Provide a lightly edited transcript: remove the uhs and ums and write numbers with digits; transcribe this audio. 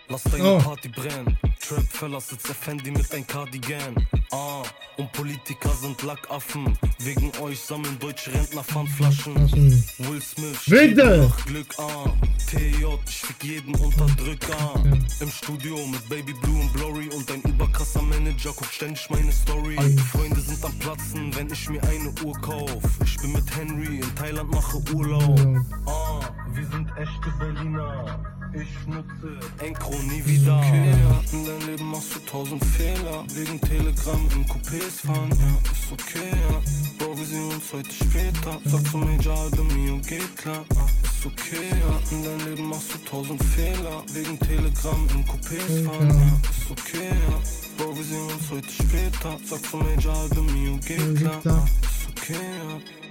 Lass deine Party brennen. Trap-Fellas sitzt der Fendi mit ein Cardigan. Und Politiker sind Lackaffen. Wegen euch sammeln deutsche Rentner Pfandflaschen. Will Smith steht nach Glück an. TJ, ich fick jeden Unterdrücker. Im Studio mit Baby Blue und Blurry. Und ein überkrasser Manager guckt ständig meine Story. Alte Freunde sind am Platzen, wenn ich mir eine Uhr kauf. Ich bin mit Henry in Thailand, mache Urlaub. Wir sind echte Berliner. Ich nutze Encro nie wieder. Okay, ja, in deinem Leben machst du 1000 Fehler. Wegen Telegram in Coupés fahren, ja, ist okay, ja. Bro, wir sehen uns heute später. Sag zum Major Album, Mio, geht klar, ist okay, ja. In deinem Leben machst du 1000 Fehler. Wegen Telegram in Coupés fahren, ja, ist okay, ja. Bro, wir sehen uns heute später. Sag zum Major Album, Mio, geht klar, ist okay, ja.